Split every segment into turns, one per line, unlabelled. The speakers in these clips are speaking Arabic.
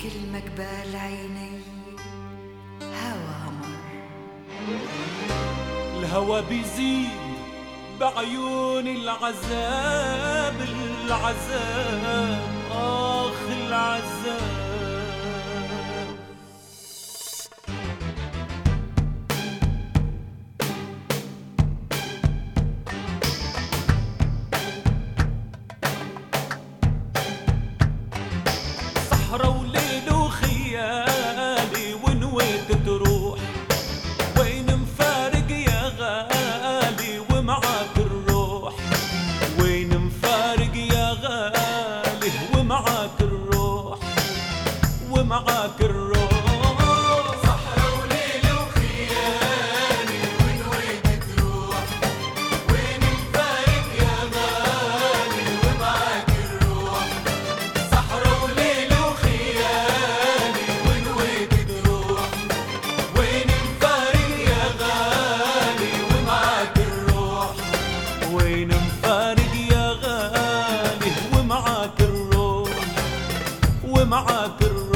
كلمة قبال عيني هوا مر.
الهوى بيزيد بعيون العذاب، العذاب آخ العذاب. صحرا وليل وخيالي ونويت تروح، وين مفارق يا غالي ومعاك الروح، وين مفارق يا غالي ومعاك الروح، ومعاك الروح. صحرا وليل وخيالي ونويت تروح، وين مفارق يا غالي ومعاك الروح. صحرا وليل وخيالي ونويت تروح، وين مفارق يا غالي ومعاك الروح، وين مفارق يا غالي ومعاك الروح، ومعاك الروح.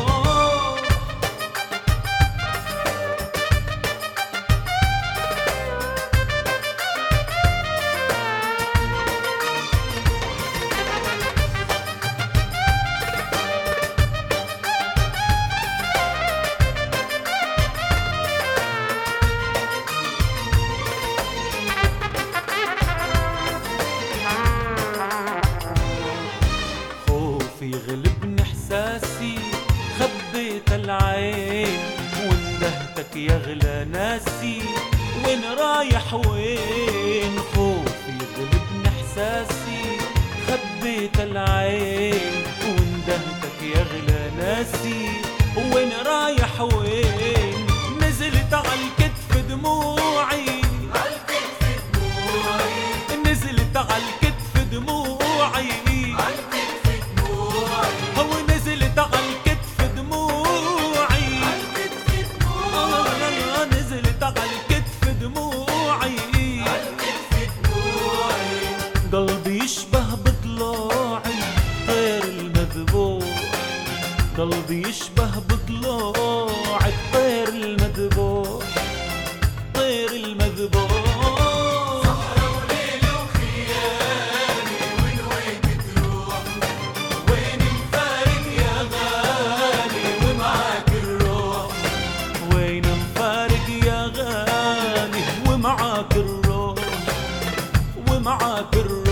خوفي غلبني احساسي، خبيت العين وندهتك يا غلا ناسي، وين رايح وين. خوفي غلبني احساسي، خبيت العين وندهتك يا غلا ناسي، وين رايح وين. نزلت عالكتف دموعي، عالكتف دموعي، نزلت عالكتف دموعي، هو نزلت عالكتف دموعي، نزلت عالكتف دموعي، قلبي يشبه بضلوعي الطير المذبوح، قلبي يشبه بضلوعي الطير المذبوح، الطير المذبوح. ومعاك الروح، ومعاك الروح.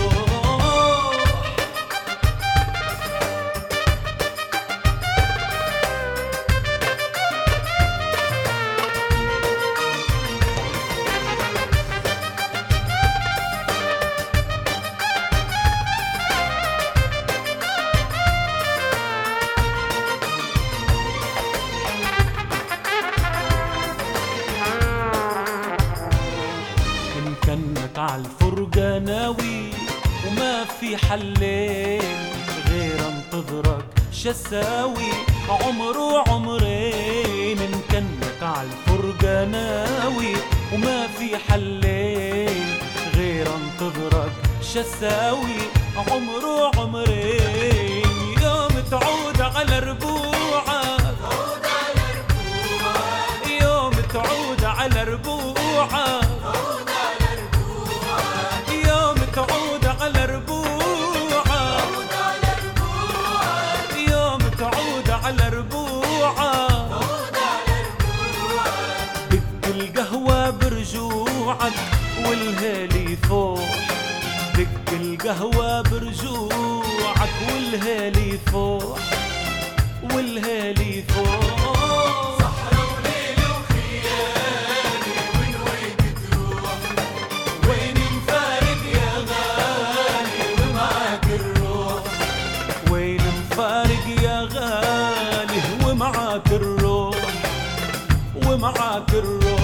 إن كنك عالفرقة ناوي وما في حلين غير انتظرك شساوي عمر وعمرين. إن كنك عالفرقة ناوي وما في حلين غير انتظرك شساوي عمر وعمرين. يوم تعود على ربوعك، يوم تعود على ربوعك، يوم تعود على ربوعك، يوم تعود على ربوعك. دق القهوة برجوعك والهالي فوح، دق القهوة برجوعك والهالي فوح، والهالي فوح. فارق يا غالي ومعاك الروح، ومعاك الروح.